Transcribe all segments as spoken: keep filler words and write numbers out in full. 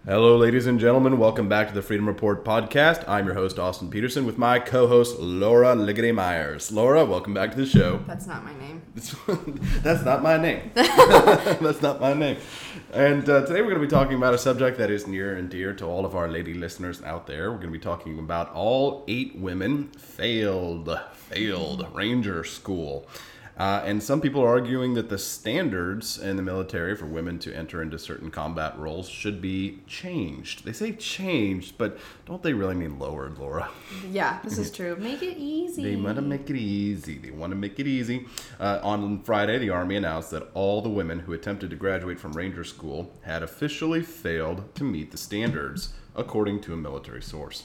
Hello, ladies and gentlemen. Welcome back to the Freedom Report podcast. I'm your host, Austin Peterson, with my co-host, Laura Liggety Myers. Laura, welcome back to the show. That's not my name. That's not my name. That's not my name. And uh, today we're going to be talking about a subject that is near and dear to all of our lady listeners out there. We're going to be talking about all eight women failed, failed Ranger School. Uh, and some people are arguing that the standards in the military for women to enter into certain combat roles should be changed. They say changed, but don't they really mean lowered, Laura? Yeah, this is true. Make it easy. They want to make it easy. They want to make it easy. Uh, on Friday, the Army announced that all the women who attempted to graduate from Ranger School had officially failed to meet the standards, according to a military source.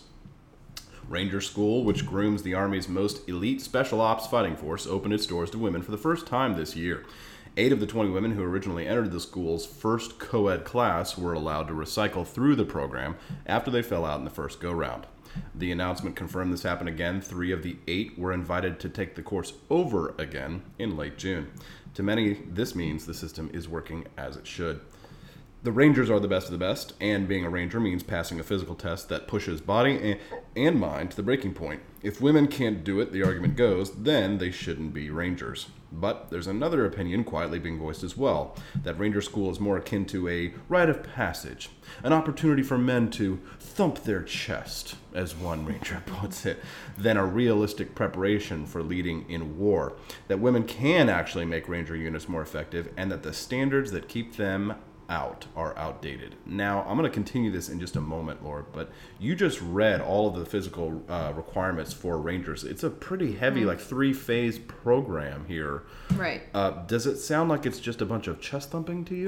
Ranger School, which grooms the Army's most elite special ops fighting force, opened its doors to women for the first time this year. Eight of the twenty women who originally entered the school's first co-ed class were allowed to recycle through the program after they fell out in the first go-round. The announcement confirmed this happened again. Three of the eight were invited to take the course over again in late June. To many, this means the system is working as it should. The Rangers are the best of the best, and being a Ranger means passing a physical test that pushes body and mind to the breaking point. If women can't do it, the argument goes, then they shouldn't be Rangers. But there's another opinion quietly being voiced as well, that Ranger School is more akin to a rite of passage, an opportunity for men to thump their chest, as one Ranger puts it, than a realistic preparation for leading in war. That women can actually make Ranger units more effective, and that the standards that keep them out are outdated. Now, I'm going to continue this in just a moment, Laura, but you just read all of the physical uh, requirements for Rangers. It's a pretty heavy, mm-hmm. like three-phase program here. Right. Uh, does it sound like it's just a bunch of chest thumping to you?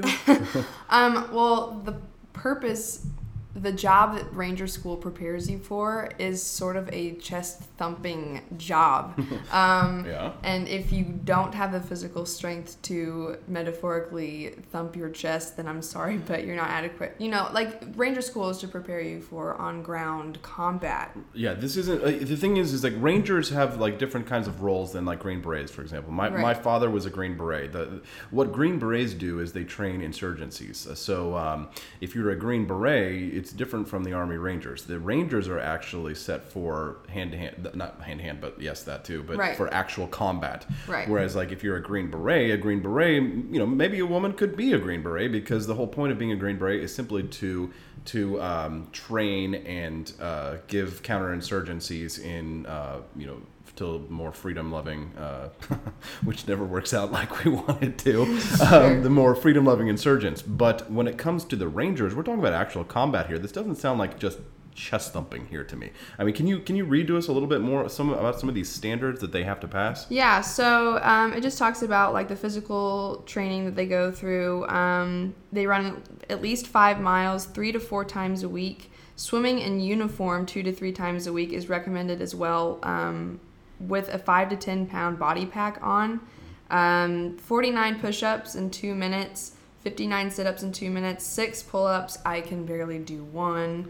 um. Well, the purpose, the job that Ranger School prepares you for is sort of a chest thumping job. Um, yeah. And if you don't have the physical strength to metaphorically thump your chest, then I'm sorry, but you're not adequate. You know, like Ranger School is to prepare you for on-ground combat. Yeah, this isn't, uh, the thing is, is like Rangers have like different kinds of roles than like Green Berets, for example. My Right. my father was a Green Beret. The, what Green Berets do is they train insurgencies. Uh, So um, if you're a Green Beret, it's different from the Army Rangers. The Rangers are actually set for hand-to-hand, not hand-to-hand, but yes, that too, but Right. for actual combat. Right. Whereas like if you're a Green Beret, a Green Beret, you know, maybe a woman could be a Green Beret because the whole point of being a Green Beret is simply to to um, train and uh, give counterinsurgencies in, uh, you know, to more freedom-loving, uh, which never works out like we want it to, Sure. um, the more freedom-loving insurgents. But when it comes to the Rangers, we're talking about actual combat here. This doesn't sound like just chest thumping here to me. I mean, can you can you read to us a little bit more some about some of these standards that they have to pass? Yeah, so um, it just talks about like the physical training that they go through. Um, they run at least five miles, three to four times a week. Swimming in uniform two to three times a week is recommended as well, um, with a five to ten pound body pack on. Um, forty-nine push-ups in two minutes, fifty-nine sit-ups in two minutes, six pull-ups. I can barely do one.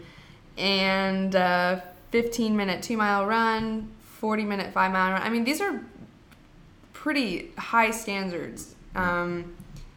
And uh, fifteen minute two mile run, forty minute five mile run. I mean, these are pretty high standards. Um,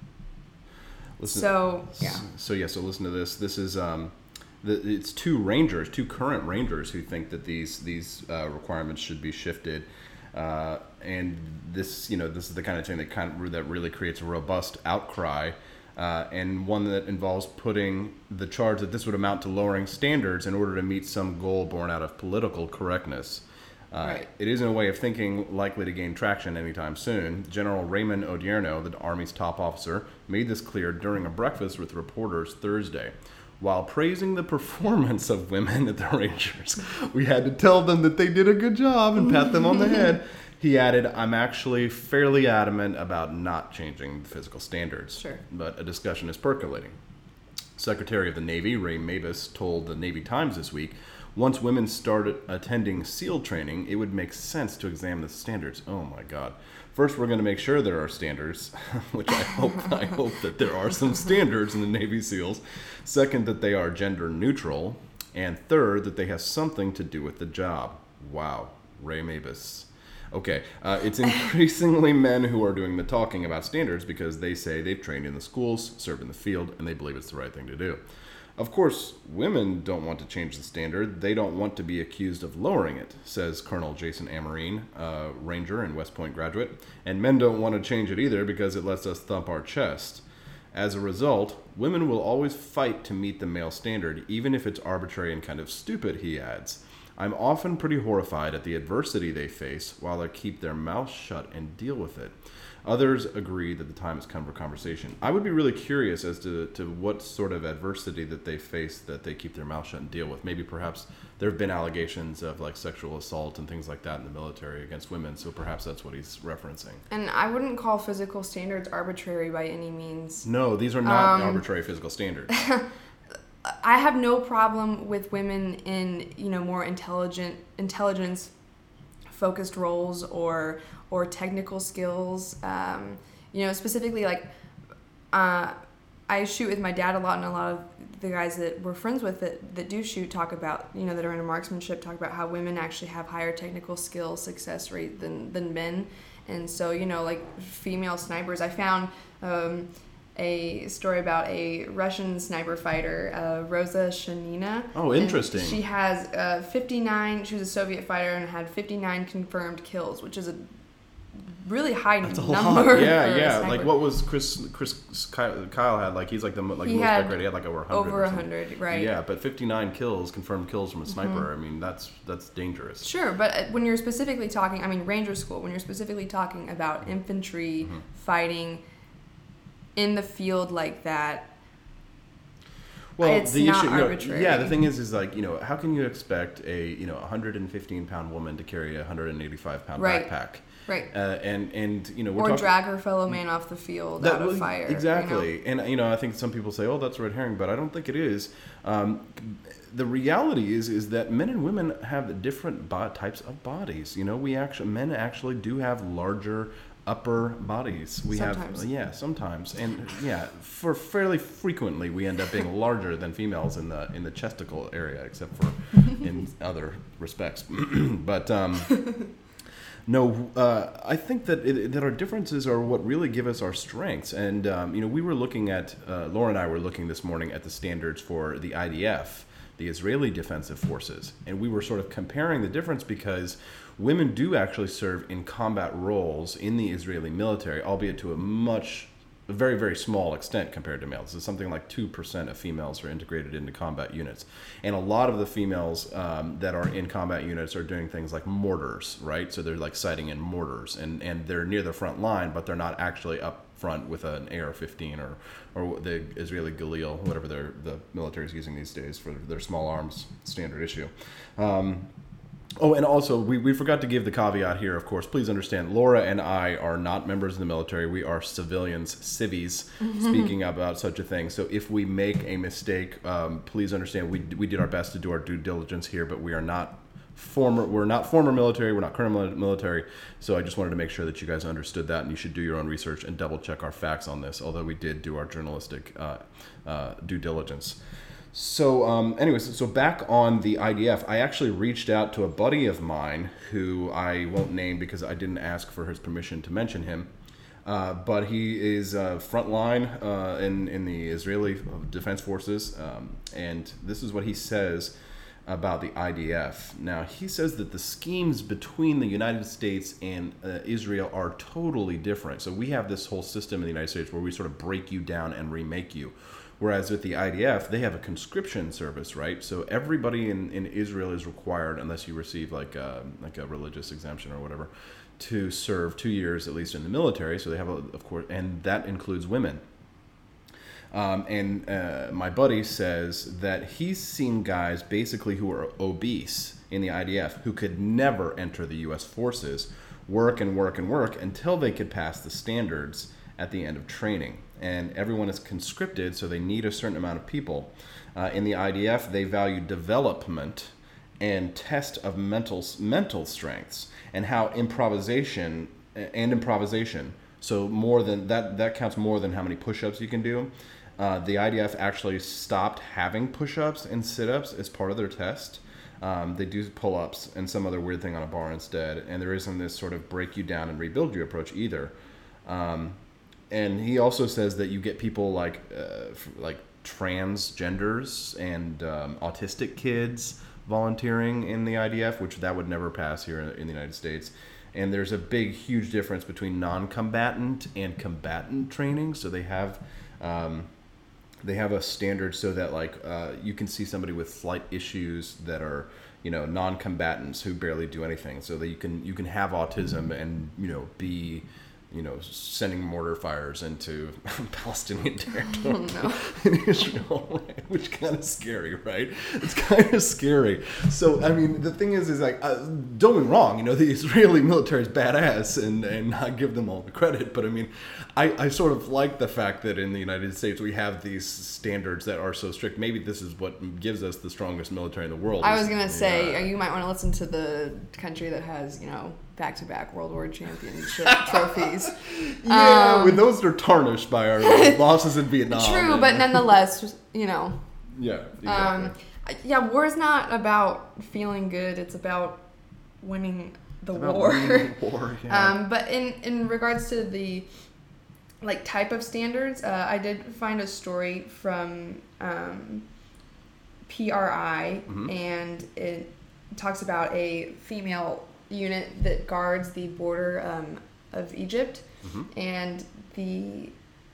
Listen, so, yeah. So, yeah, so listen to this. This is, um, the, it's two Rangers, two current Rangers who think that these, these uh, requirements should be shifted. Uh, and this, you know, this is the kind of thing that kind of, that really creates a robust outcry. Uh, and one that involves putting the charge that this would amount to lowering standards in order to meet some goal born out of political correctness. Uh, Right. It isn't a way of thinking likely to gain traction anytime soon. General Raymond Odierno, the Army's top officer, made this clear during a breakfast with reporters Thursday. While praising the performance of women at the Rangers, we had to tell them that they did a good job and pat them on the head. He added, I'm actually fairly adamant about not changing the physical standards. Sure. But a discussion is percolating. Secretary of the Navy, Ray Mabus, told the Navy Times this week, once women started attending SEAL training, it would make sense to examine the standards. Oh my God. First, we're going to make sure there are standards, which I hope I hope that there are some standards in the Navy SEALs. Second, that they are gender neutral. And third, that they have something to do with the job. Wow. Ray Mabus. Okay, uh, it's increasingly men who are doing the talking about standards because they say they've trained in the schools, served in the field, and they believe it's the right thing to do. Of course, women don't want to change the standard. They don't want to be accused of lowering it, says Colonel Jason Amarine, uh, Ranger and West Point graduate. And men don't want to change it either because it lets us thump our chest. As a result, women will always fight to meet the male standard, even if it's arbitrary and kind of stupid, he adds. I'm often pretty horrified at the adversity they face while they keep their mouths shut and deal with it. Others agree that the time has come for conversation. I would be really curious as to, to what sort of adversity that they face that they keep their mouth shut and deal with. Maybe perhaps there have been allegations of like sexual assault and things like that in the military against women, so perhaps that's what he's referencing. And I wouldn't call physical standards arbitrary by any means. No, these are not um, arbitrary physical standards. I have no problem with women in, you know, more intelligent, intelligence focused roles or or technical skills. Um, you know, specifically like uh, I shoot with my dad a lot, and a lot of the guys that we're friends with that, that do shoot talk about, you know, that are into marksmanship, talk about how women actually have higher technical skill success rate than, than men. And so, you know, like female snipers, I found um, a story about a Russian sniper fighter, uh, Rosa Shanina. Oh, interesting. And she has uh, fifty-nine, she was a Soviet fighter and had fifty-nine confirmed kills, which is a really high That's a number. lot. Yeah, for a yeah. sniper. Like what was Chris? Chris Kyle, Kyle had like he's like the mo- like He most had decorated. He had like over a hundred. Over a hundred, right? Yeah, but fifty-nine kills, confirmed kills from a sniper. Mm-hmm. I mean, that's that's dangerous. Sure, but when you're specifically talking, I mean, Ranger School, when you're specifically talking about infantry mm-hmm. fighting in the field like that, well, it's the not issue, you know, arbitrary. yeah, the thing is, is like, you know, how can you expect a, you know, one hundred fifteen pound woman to carry a one hundred eighty-five pound right. backpack? Right. Uh, and, and, you know, we're or talking, drag her fellow man off the field that, out of fire. Exactly. You know? And, you know, I think some people say, oh, that's a red herring, but I don't think it is. Um, the reality is, is that men and women have different bo- types of bodies. You know, we actually, men actually do have larger upper bodies. We sometimes. have, yeah, sometimes. And yeah, for fairly frequently, we end up being larger than females in the, in the chesticle area, except for in other respects. But, um, No, uh, I think that it, that our differences are what really give us our strengths. And, um, you know, we were looking at, uh, Laura and I were looking this morning at the standards for the I D F, the Israeli Defensive Forces. And we were sort of comparing the difference because women do actually serve in combat roles in the Israeli military, albeit to a much a very, very small extent compared to males. So something like two percent of females are integrated into combat units. And a lot of the females um, that are in combat units are doing things like mortars, right? So they're like sighting in mortars, and, and they're near the front line, but they're not actually up front with an A R fifteen or, or the Israeli Galil, whatever they're, the military is using these days for their small arms standard issue. Um, Oh, and also, we, we forgot to give the caveat here, of course. Please understand, Laura and I are not members of the military. We are civilians, civvies, mm-hmm. speaking about such a thing. So if we make a mistake, um, please understand we we did our best to do our due diligence here, but we are not former we're not former military, we're not current military. So I just wanted to make sure that you guys understood that, and you should do your own research and double check our facts on this, although we did do our journalistic uh, uh, due diligence. So, um, anyways, so back on the I D F, I actually reached out to a buddy of mine who I won't name because I didn't ask for his permission to mention him. Uh, but he is uh, frontline uh, in, in the Israeli Defense Forces. Um, and this is what he says about the I D F. Now, he says that the schemes between the United States and uh, Israel are totally different. So we have this whole system in the United States where we sort of break you down and remake you. Whereas with the I D F, they have a conscription service, right? So everybody in, in Israel is required, unless you receive like a, like a religious exemption or whatever, to serve two years at least in the military. So they have, a, of course, and that includes women. Um, and uh, my buddy says that he's seen guys basically who are obese in the I D F who could never enter the U S forces, work and work and work until they could pass the standards at the end of training. And everyone is conscripted, so they need a certain amount of people. Uh, in the I D F, they value development and test of mental mental strengths and how improvisation and improvisation. So more than that, that counts more than how many push-ups you can do. Uh, the I D F actually stopped having push-ups and sit-ups as part of their test. Um, they do pull-ups and some other weird thing on a bar instead, and there isn't this sort of break you down and rebuild you approach either. Um, and he also says that you get people like uh, like transgenders and um, autistic kids volunteering in the I D F, which that would never pass here in the United States. And there's a big, huge difference between non-combatant and combatant training. So they have um, they have a standard so that like uh, you can see somebody with slight issues that are, you know, non-combatants who barely do anything, so that you can you can have autism and, you know, be, you know, sending mortar fires into Palestinian territory oh, no. in Israel, right? Which kind of scary, right? It's kind of scary. So, I mean, the thing is, is like, uh, don't get me wrong, you know, the Israeli military is badass, and, and I give them all the credit, but I mean, I, I sort of like the fact that in the United States we have these standards that are so strict. Maybe this is what gives us the strongest military in the world. I was going to say, yeah. you might want to listen to the country that has, you know, back-to-back World War championship trophies. Yeah, um, but those are tarnished by our losses in Vietnam. True, and, but nonetheless, you know. Yeah, exactly. Um, yeah, war is not about feeling good. It's about winning the It's about war. winning the war, yeah. um, but in, in regards to the like type of standards, uh, I did find a story from um, P R I, Mhm. and it talks about a female unit that guards the border um, of Egypt, Mhm. and the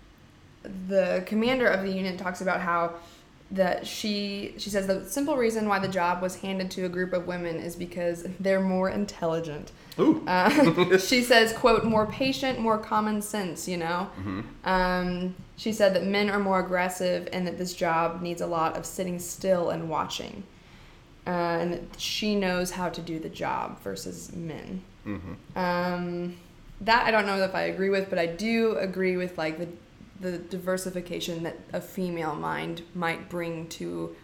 the commander of the unit talks about how that she she says the simple reason why the job was handed to a group of women is because they're more intelligent. Ooh. Uh, she says, quote, more patient, more common sense, you know. Mm-hmm. Um, she said that men are more aggressive and that this job needs a lot of sitting still and watching. Uh, and that she knows how to do the job versus men. Mm-hmm. Um, that I don't know if I agree with, but I do agree with like the the diversification that a female mind might bring to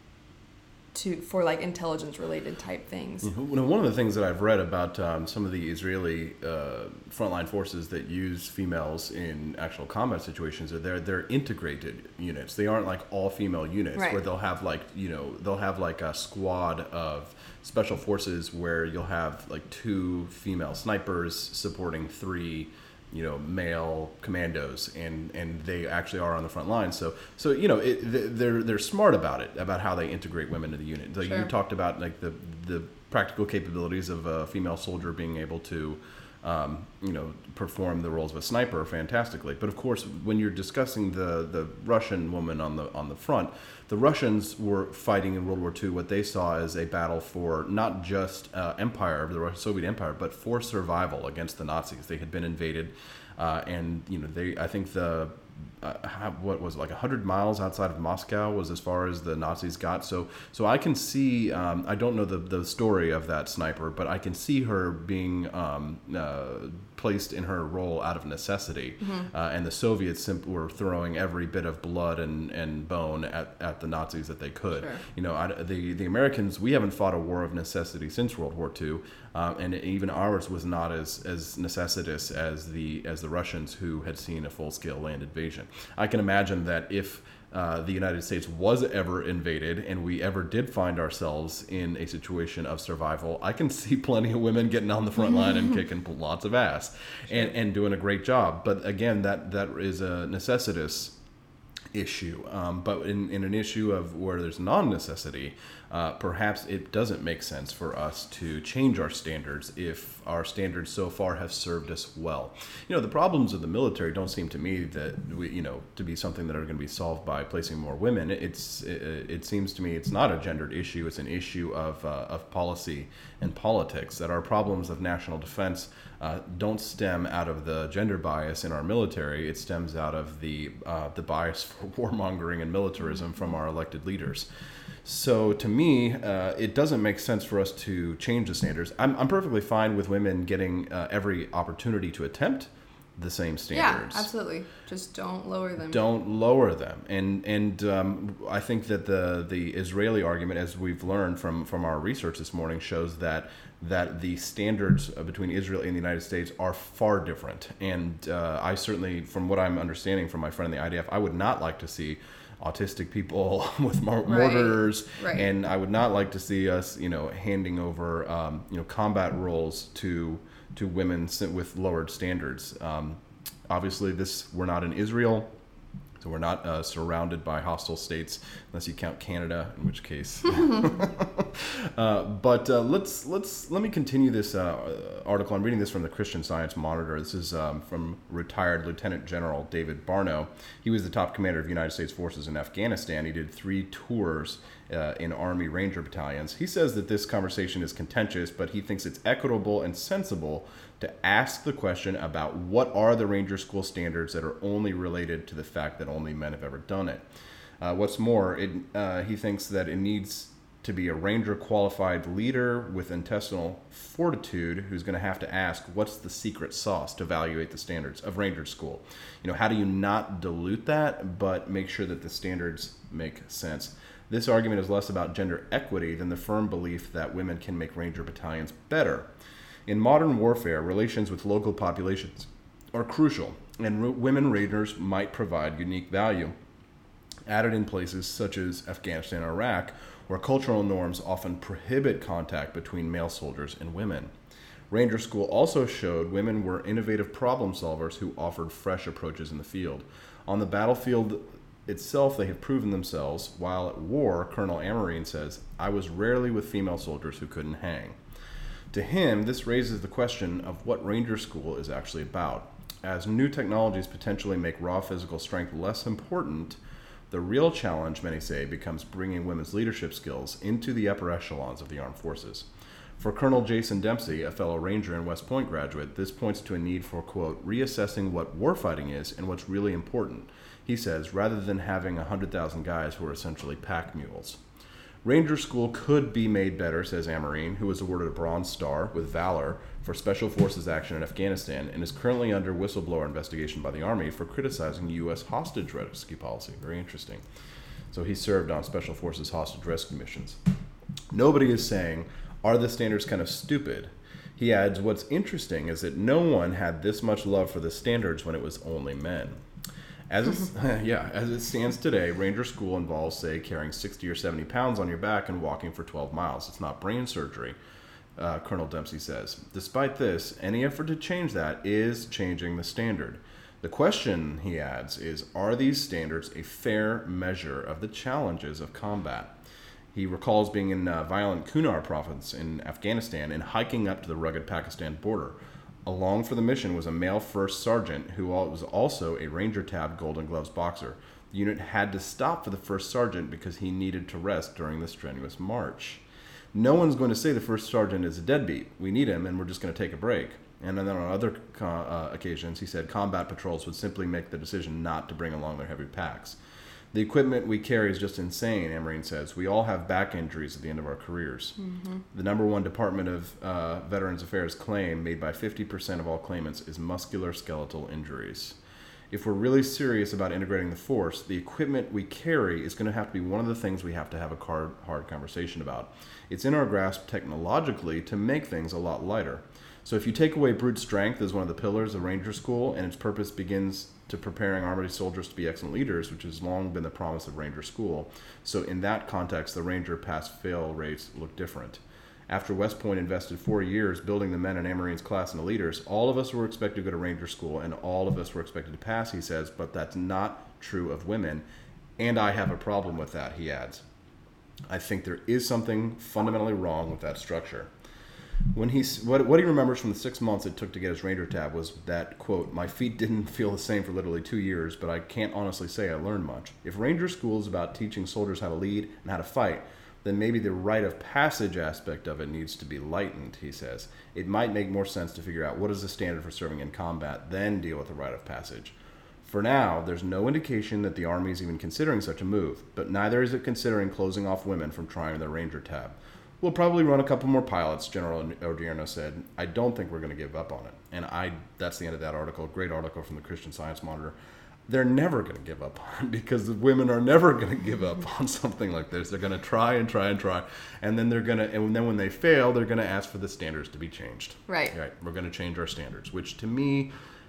to for like intelligence related type things. Mm-hmm. You know, one of the things that I've read about um, some of the Israeli uh, frontline forces that use females in actual combat situations are they're they're integrated units. They aren't like all female units Right. where they'll have like you know they'll have like a squad of special forces where you'll have like two female snipers supporting three you know male commandos, and and they actually are on the front line. So so you know it, they're they're smart about it, about how they integrate women into the unit. Like Sure. you talked about like the the practical capabilities of a female soldier being able to um, you know perform the roles of a sniper fantastically. But of course, when you're discussing the the Russian woman on the on the front, the Russians were fighting in World War Two what they saw as a battle for not just uh, empire, the Soviet Empire, but for survival against the Nazis. They had been invaded, uh, and you know they. I think the uh, how, what was it, like a hundred miles outside of Moscow was as far as the Nazis got. So so I can see. Um, I don't know the the story of that sniper, but I can see her being um, uh, placed in her role out of necessity. Mm-hmm. Uh, and the Soviets simply were throwing every bit of blood and, and bone at, at the Nazis that they could. Sure. You know, I, the the Americans, we haven't fought a war of necessity since World War Two, uh, and even ours was not as as necessitous as the as the Russians, who had seen a full scale land invasion. I can imagine that if Uh, the United States was ever invaded and we ever did find ourselves in a situation of survival, I can see plenty of women getting on the front line and kicking lots of ass and, and doing a great job. But again, that, that is a necessitous issue. Um, but in, in an issue of where there's non-necessity, uh, perhaps it doesn't make sense for us to change our standards if our standards so far have served us well. You know, the problems of the military don't seem to me that we, you know, to be something that are going to be solved by placing more women. It's it, it seems to me it's not a gendered issue. It's an issue of uh, of policy and politics. That our problems of national defense uh, don't stem out of the gender bias in our military. It stems out of the uh, the bias for warmongering and militarism from our elected leaders. So to me, uh, it doesn't make sense for us to change the standards. I'm, I'm perfectly fine with women getting uh, every opportunity to attempt the same standards. Yeah, absolutely. Just don't lower them. Don't lower them. And and um, I think that the the Israeli argument, as we've learned from, from our research this morning, shows that that the standards between Israel and the United States are far different. And uh, I certainly, from what I'm understanding from my friend in the I D F, I would not like to see autistic people with mor- Right. mortars, Right. and I would not like to see us, you know, handing over, um, you know, combat roles to to women si- with lowered standards. Um, obviously, this we're not in Israel. So we're not uh, surrounded by hostile states, unless you count Canada, in which case. uh, but uh, let's let's let me continue this uh, article. I'm reading this from the Christian Science Monitor. This is um, from retired Lieutenant General David Barno. He was the top commander of United States forces in Afghanistan. He did three tours uh, in Army Ranger battalions. He says that this conversation is contentious, but he thinks it's equitable and sensible to ask the question about what are the Ranger School standards that are only related to the fact that only men have ever done it. Uh, what's more, it, uh, he thinks that it needs to be a Ranger qualified leader with intestinal fortitude who's going to have to ask what's the secret sauce to evaluate the standards of Ranger School. You know, how do you not dilute that, but make sure that the standards make sense? This argument is less about gender equity than the firm belief that women can make Ranger battalions better. In modern warfare, relations with local populations are crucial, and r- women Rangers might provide unique value, added in places such as Afghanistan and Iraq, where cultural norms often prohibit contact between male soldiers and women. Ranger School also showed women were innovative problem solvers who offered fresh approaches in the field. On the battlefield itself, they have proven themselves, while at war, Colonel Amarine says, "I was rarely with female soldiers who couldn't hang." To him, this raises the question of what Ranger School is actually about. As new technologies potentially make raw physical strength less important, the real challenge, many say, becomes bringing women's leadership skills into the upper echelons of the armed forces. For Colonel Jason Dempsey, a fellow Ranger and West Point graduate, this points to a need for, quote, reassessing what warfighting is and what's really important. He says, rather than having one hundred thousand guys who are essentially pack mules. Ranger School could be made better, says Amarine, who was awarded a Bronze Star with Valor for Special Forces action in Afghanistan and is currently under whistleblower investigation by the Army for criticizing U S hostage rescue policy. Very interesting. So he served on Special Forces hostage rescue missions. Nobody is saying, are the standards kind of stupid? He adds, what's interesting is that no one had this much love for the standards when it was only men. As it, yeah, as it stands today, Ranger School involves, say, carrying sixty or seventy pounds on your back and walking for twelve miles. It's not brain surgery, uh, Colonel Dempsey says. Despite this, any effort to change that is changing the standard. The question, he adds, is, are these standards a fair measure of the challenges of combat? He recalls being in uh, violent Kunar province in Afghanistan and hiking up to the rugged Pakistan border. Along for the mission was a male first sergeant who was also a Ranger Tab Golden Gloves boxer. The unit had to stop for the first sergeant because he needed to rest during the strenuous march. No one's going to say the first sergeant is a deadbeat. We need him, and we're just going to take a break. And then on other uh, occasions, he said combat patrols would simply make the decision not to bring along their heavy packs. The equipment we carry is just insane, Amarine says. We all have back injuries at the end of our careers. Mm-hmm. The number one Department of uh, Veterans Affairs claim, made by fifty percent of all claimants, is musculoskeletal injuries. If we're really serious about integrating the force, the equipment we carry is going to have to be one of the things we have to have a hard, hard conversation about. It's in our grasp technologically to make things a lot lighter. So if you take away brute strength as one of the pillars of Ranger School, and its purpose begins to preparing Army soldiers to be excellent leaders, which has long been the promise of Ranger School. So in that context, the Ranger pass-fail rates look different. After West Point invested four years building the men in Amarine's class into leaders, all of us were expected to go to Ranger School, and all of us were expected to pass, he says, but that's not true of women, and I have a problem with that, he adds. I think there is something fundamentally wrong with that structure. When he, what, what he remembers from the six months it took to get his Ranger tab was that, quote, my feet didn't feel the same for literally two years, but I can't honestly say I learned much. If Ranger School is about teaching soldiers how to lead and how to fight, then maybe the rite of passage aspect of it needs to be lightened, he says. It might make more sense to figure out what is the standard for serving in combat, then deal with the rite of passage. For now, there's no indication that the Army is even considering such a move, but neither is it considering closing off women from trying their Ranger tab. We'll probably run a couple more pilots, General Odierno said. I don't think we're going to give up on it. And I that's the end of that article. Great article from the Christian Science Monitor. They're never going to give up on it because the women are never going to give up on something like this. They're going to try and try and try. And then they're going to, and then when they fail, they're going to ask for the standards to be changed. Right. Right. We're going to change our standards, which to me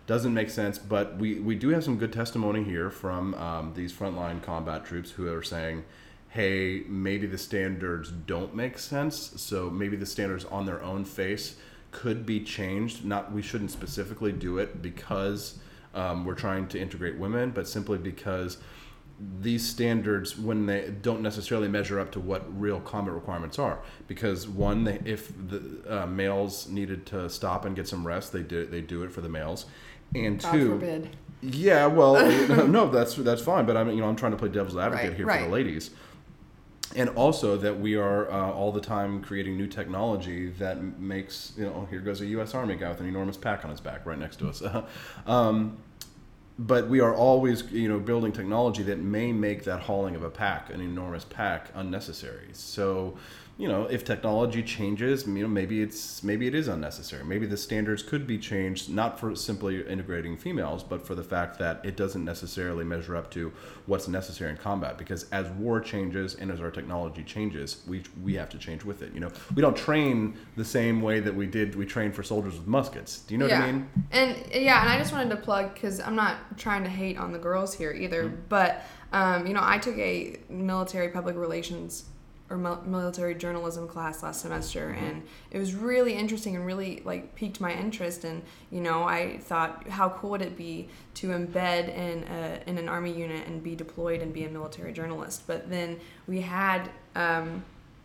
doesn't make sense. But we, we do have some good testimony here from um, these frontline combat troops who are saying, hey, maybe the standards don't make sense. So maybe the standards on their own face could be changed. Not, we shouldn't specifically do it because um, we're trying to integrate women, but simply because these standards, when they don't necessarily measure up to what real combat requirements are, because one, they, if the uh, males needed to stop and get some rest, they do they do it for the males, and God two, forbid. yeah, well, no, that's that's fine, but I'm you know I'm trying to play devil's advocate Right, here right. for the ladies, and also that we are uh, all the time creating new technology that makes you know here goes a U S Army guy with an enormous pack on his back right next to us. um, But we are always, you know, building technology that may make that hauling of a pack, an enormous pack, unnecessary. So, you know, if technology changes, you know, maybe it's maybe it is unnecessary. Maybe the standards could be changed, not for simply integrating females, but for the fact that it doesn't necessarily measure up to what's necessary in combat. Because as war changes and as our technology changes, we we have to change with it. You know, we don't train the same way that we did. We train for soldiers with muskets. Do you know yeah. what I mean? And yeah, and I just wanted to plug, because I'm not trying to hate on the girls here either, Mm-hmm. but um, you know, I took a military public relations or mil- military journalism class last semester, Mm-hmm. and it was really interesting and really like piqued my interest. And you know, I thought, how cool would it be to embed in a, in an army unit and be deployed and be a military journalist? But then we had um,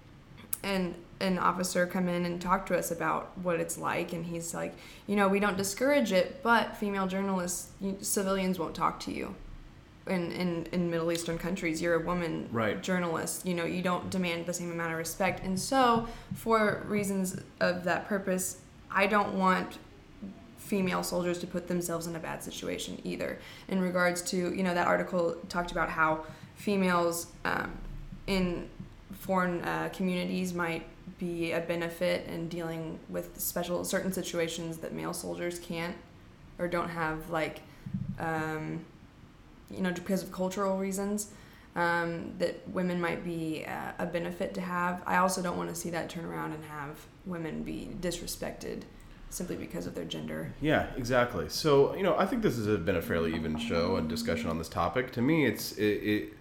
an an officer come in and talk to us about what it's like, and he's like, you know, we don't discourage it, but female journalists, you, civilians won't talk to you. In, in, in Middle Eastern countries, you're a woman Right. journalist, you know, you don't demand the same amount of respect. And so for reasons of that purpose, I don't want female soldiers to put themselves in a bad situation either. In regards to, you know, that article talked about how females um, in foreign uh, communities might be a benefit in dealing with special certain situations that male soldiers can't or don't have, like um, you know, because of cultural reasons, um, that women might be uh, a benefit to have. I also don't want to see that turn around and have women be disrespected simply because of their gender. Yeah, exactly. So, you know, I think this has been a fairly even show and discussion on this topic. To me, it's it, it,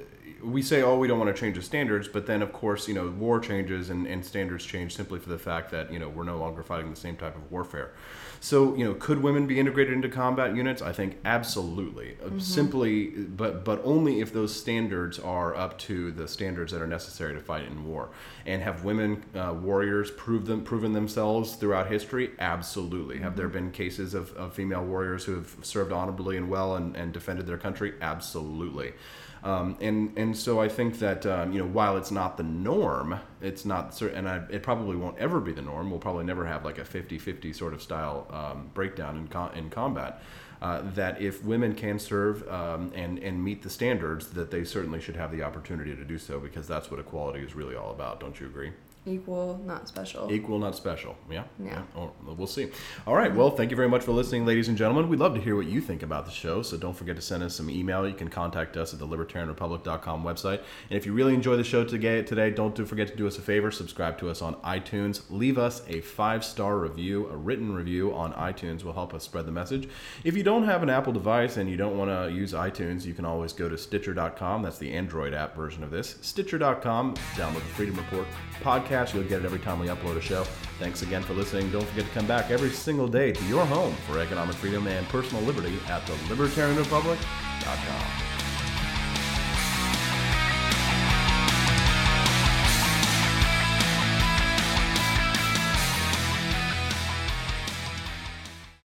we say, oh, we don't want to change the standards, but then, of course, you know, war changes and, and standards change simply for the fact that, you know, we're no longer fighting the same type of warfare. So, you know, could women be integrated into combat units? I think absolutely. Mm-hmm. Simply, but but only if those standards are up to the standards that are necessary to fight in war. And have women uh, warriors prove them proven themselves throughout history? Absolutely. Mm-hmm. Have there been cases of, of female warriors who have served honorably and well and, and defended their country? Absolutely. Um, and and so I think that um, you know, while it's not the norm, it's not, and I, it probably won't ever be the norm. We'll probably never have like a fifty-fifty sort of style um, breakdown in com- in combat. Uh, that if women can serve um, and and meet the standards, that they certainly should have the opportunity to do so, because that's what equality is really all about. Don't you agree? Equal, not special. Equal, not special. Yeah? Yeah. yeah. Oh, we'll see. All right. Well, thank you very much for listening, ladies and gentlemen. We'd love to hear what you think about the show, so don't forget to send us some email. You can contact us at the libertarian republic dot com website. And if you really enjoy the show today, today, don't do forget to do us a favor. Subscribe to us on iTunes. Leave us a five-star review. A written review on iTunes will help us spread the message. If you don't have an Apple device and you don't want to use iTunes, you can always go to Stitcher dot com. That's the Android app version of this. Stitcher dot com. Download the Freedom Report podcast. You'll get it every time we upload a show. Thanks again for listening. Don't forget to come back every single day to your home for economic freedom and personal liberty at the libertarian republic dot com.